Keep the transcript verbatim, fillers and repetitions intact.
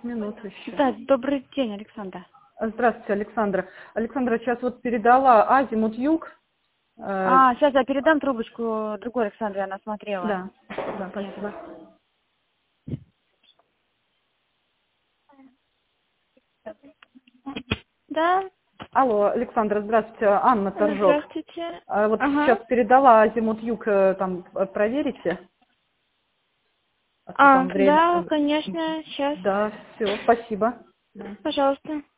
минут еще. Да, добрый день, Александра. Здравствуйте, Александра. Александра, сейчас вот передала Азимут Юг. Э, А, сейчас я передам трубочку другой Александре, она смотрела. Да, да, спасибо. Да, Алло, Александра, здравствуйте. Анна Торжок. здравствуйте. А вот Ага. сейчас передала Азимут Юг, э, там э, проверите. А то А, там время. да, э, конечно, сейчас. Да, все, спасибо. Пожалуйста.